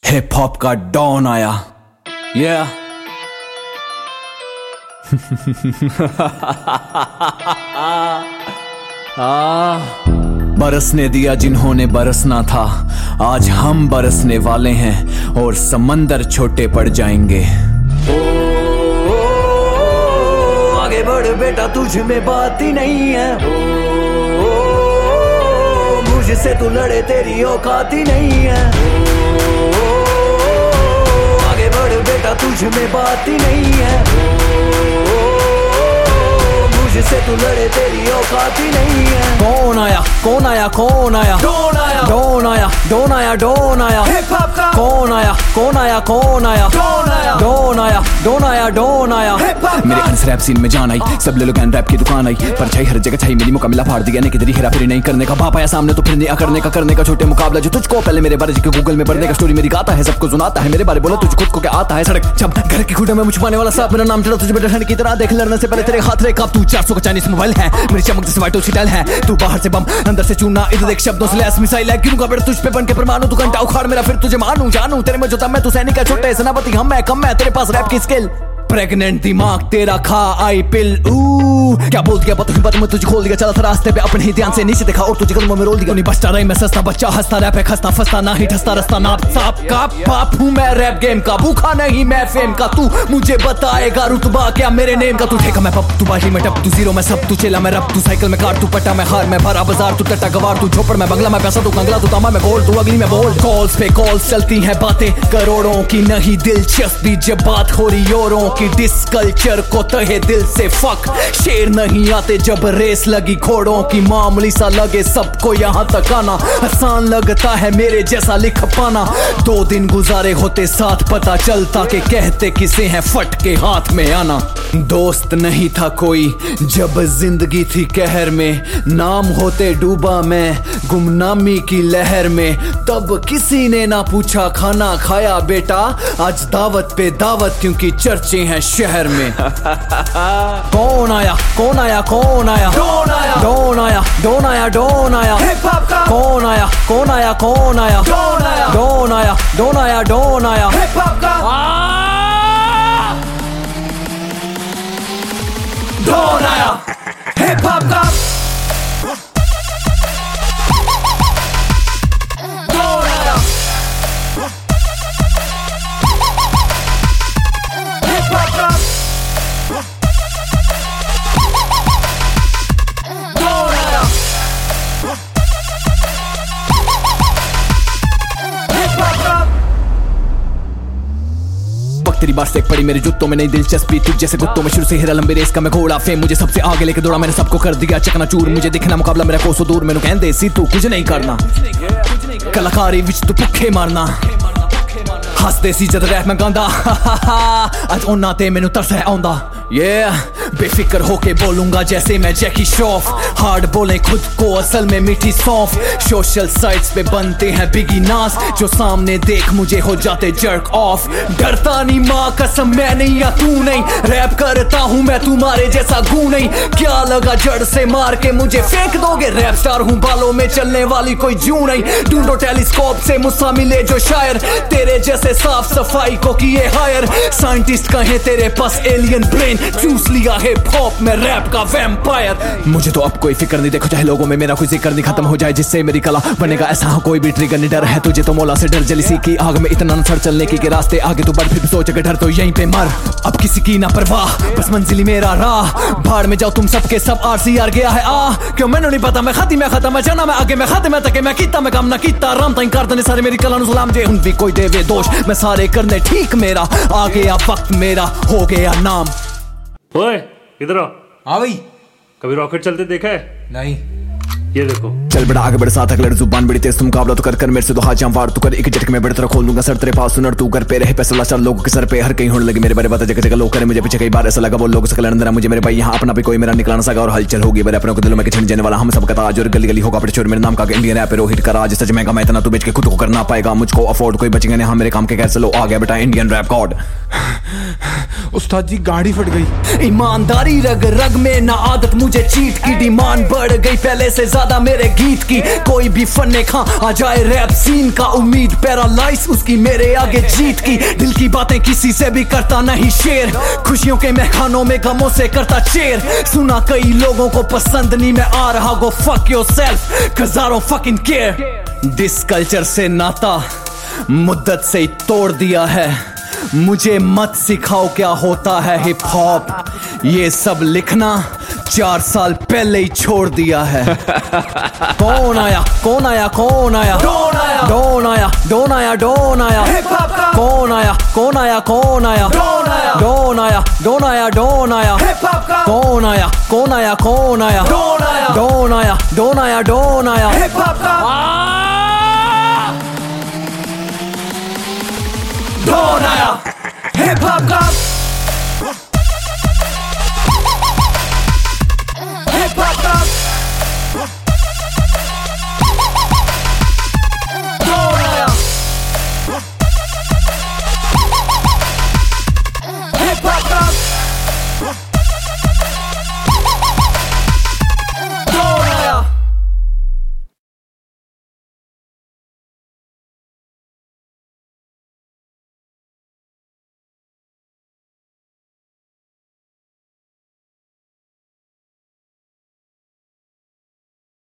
Hip hop का don आया। बरसने दिया जिन्होंने बरसना था, आज हम बरसने वाले हैं और समंदर छोटे पड़ जाएंगे। आगे बढ़ बेटा, तुझ में बात ही नहीं है। मुझसे तू लड़े, तेरी औकात ही नहीं है। आगे बढ़ बेटा, तुझ में बात ही नहीं है। मुझसे तू लड़े, तेरी औकात ही नहीं है। कौन आया कौन आया कौन आया, डॉन आया डॉन आया डॉन आया डॉन आया, हिप हॉप का कौन आया कौन आया कौन आया, डॉन आया डॉन आया डॉन आया डॉन आया। मेरे अंस रैप सीन में जान आई, सब ले लो गैन रैप की दुकान आई, पर छाई हर जगह छाई मेरी मुकाबला फाड़ दिया ने किधर हेरा फेरी नहीं करने का। बाप आया सामने तो फिर नहीं करने का छोटे मुकाबला जो तुझको पहले मेरे बारे में गूगल में पढ़ने का। स्टोरी मेरी गाता है, सबको सुनाता है, मेरे बारे बोला तुझ खुद को क्या आता है। सड़क जब घर की खुटे में मुझ पाने वाला सांप, मेरा नाम चला तुझे बेटा की तरह देख, लड़ने से पहले तेरे हाथ रे काप। तू 400 का चाइनीज मोबाइल है, मेरी चमक जैसे वाइट स्टाइल है। तू बाहर से बम अंदर से चूना, इधर देख शब्दों से लैस मिसाइल है। गिरूंगा बेटा तुझ पे बन के परमाणु, तू घंटा उखाड़ मेरा फिर तुझे मानूं जानूं। तेरे में जो दम है, तू सैनिक है छोटे सेनापति, हम है कम है तेरे पास रैप की स्किल। प्रेग्नेंट दिमाग तेरा, खा आई पिल। क्या बोल दिया बात में तुझे खोल दिया, चला था रास्ते पे अपने ही ध्यान से नीचे देखा और तुझे कदमों में रोल दिया। नहीं बचता रही मैं सस्ता बच्चा, हंसता रैप है खस्ता फंसता ना ही ठसता रस्ता नाप साप का बाप हूँ मैं रैप गेम का, भूखा नहीं मैं फेम का। तू मुझे बताएगा रुतबा क्या मेरे नेम का। तू ठेका मैं पप, तू बाटी में टप, तू जीरो में सब, तू चेला मैं रब, तू साइकिल में कार, तू पट्टा में हार, मैं भरा बाजार, तू टट्टा गवार, तू झोपड़ में बंगला में पैसा, तू कंगला, तू तांबा में गोल्ड, तू अगली में बोल्ड। कॉल्स पे कॉल्स चलती हैं, बातें करोड़ों की नहीं दिलचस्पी जब बात हो रही औरों की। डिस कल्चर को तहे दिल से फक, शेर नहीं आते जब रेस लगी घोड़ों की। मामूली सा लगे सबको यहाँ तक आना, आसान लगता है मेरे जैसा लिख पाना। 2 दिन गुजारे होते साथ, पता चलता कि कहते किसे हैं फट के हाथ में आना। दोस्त नहीं था कोई जब जिंदगी थी कहर में, नाम होते डूबा मैं गुमनामी की लहर में। तब किसी ने ना पूछा खाना खाया बेटा, आज दावत पे दावत क्योंकि चर्चे हैं शहर में। कौन आया कौन आया कौन आया, डॉन आया डॉन आया डॉन आया डॉन आया, हिप हॉप का कौन आया कौन आया कौन आया, डॉन आया डॉन आया डॉन आया डॉन आया, हिप हॉप का डॉन आया, हिप हॉप का डॉन आया, हिप हॉप का डॉन आया, हिप हॉप का। तेरी बात से पड़ी मेरे जूतों में नहीं दिलचस्पी, तुझ जैसे कुत्तों में शुरू से हिरा लंबे रेस का मैं घोड़ा। फेम मुझे सबसे आगे लेके दौड़ा, मैंने सबको कर दिया चकनाचूर। मुझे दिखना मुकाबला मेरा कोसों दूर, मैंने कहंदे सी तू कुछ नहीं करना। कलाकारी विच तू भुखे मारना, हसदे सी जद रैप मैं गांदा। आज उन्ना ते मैनू तरस है आउंदा। बेफिक्र होके बोलूंगा जैसे मैं जैकी श्रॉफ, हार्ड बोले खुद को असल में मीठी सौंफ। सोशल साइट्स पे बनते हैं बिगी नास, जो सामने देख मुझे हो जाते जर्क ऑफ। डरता नहीं माँ कसम मैं नहीं या तू नहीं, रैप करता हूँ मैं तुम्हारे जैसा गू नहीं। क्या लगा जड़ से मार के मुझे फेंक दोगे, रैप स्टार हूँ बालों में चलने वाली कोई जू नहीं। ढूंढो टेलीस्कोप से मुझसे मिले जो शायर, तेरे जैसे साफ सफाई को किए हायर। साइंटिस्ट कहे तेरे पास एलियन ब्रेन, चूस लिया हिप हॉप में रैप का वैम्पायर। मुझे तो अब कोई फिक्र नहीं, देखो चाहे लोगों में मेरा कोई जिक्र नहीं, खत्म हो जाए जिससे मेरी कला बनेगा ऐसा कोई भी ट्रिगर नहीं। डर है तुझे तो मौला से डर, जलीसी की आग में इतना न सड़ चलने की रास्ते आगे तो बढ़, फिर सोच अगर डर तो यहीं पे मर। अब किसी की ना परवाह, बस मंजिली मेरा राह। भाड़ में जाओ तुम सबके सब, RCR गया है आ। क्यों मैंने नहीं पता मैं खाती मैं खत्म मैं जाना मैं आगे मैं खाते मैं तके मैं कीता मैं काम ना कीता। राम ताई कर देने सारे मेरी कला नु सलाम जे, उन भी कोई देवे दोष मैं सारे करने ठीक मेरा। आ गया वक्त मेरा हो गया नाम। ओए इधर आ। हाँ भाई। कभी रॉकेट चलते देखा है? नहीं। ये देखो। चल बड़ा आगे बढ़ साथ अगलड़ जुबान बड़ी तेज, तुम मुकाबला तो कर मेरे से तो हाथ जाम वार तू कर। एक झटके में बड़ी तरह खोल दूंगा सर तेरे पास सुनर, तू घर पे रहे पैसे वाला चार लोगों के सर पे हर कहीं होने लगे मेरे बारे बात जगह जगह लोग करे मुझे पीछे कई बार ऐसा लगा वो लोग सकल अंदर मुझे मेरे भाई यहाँ अपना भी कोई मेरा निकलाना सका और हलचल होगी मेरे अपनों के दिलों में छिन जाने वाला हम सबका ताज और गली गली होगा अपने चोर मेरे नाम का इंडियन रैप रोहित का राज। सच महंगा मैं इतना तू बेच के खुद को करना पाएगा मुझको अफोर्ड, कोई बचेंगे नहीं हाँ मेरे काम के कैसे लो आ गया बेटा इंडियन रैप गॉड। उस्ताद जी गाड़ी फट गई। ईमानदारी रग रग में ना आदत मुझे चीट की, डिमांड बढ़ गई पहले से ज्यादा मेरे गीत की। कोई भी फन्ने खा आ जाए रैप सीन का, उम्मीद पैरालाइज उसकी मेरे आगे जीत की। दिल की बातें किसी से भी करता नहीं शेयर, खुशियों के महखानों में गमों से करता चेयर। सुना कई लोगों को पसंद नहीं मैं आ रहा, go fuck yourself cause I don't fucking care। Diss culture से नाता मुद्दत से ही तोड़ दिया है, मुझे मत सिखाओ क्या होता है हिप हॉप, ये सब लिखना 4 साल पहले ही छोड़ दिया है। कौन आया कौन आया कौन आया, डॉन आया डॉन आया डॉन आया डॉन आया, हिप हॉप का कौन आया कौन आया कौन आया, डॉन आया डॉन आया डॉन आया डॉन आया, हिप हॉप का कौन आया कौन आया कौन आया, डॉन आया डॉन आया डॉन आया डॉन आया, हिप हॉप का डॉन आया।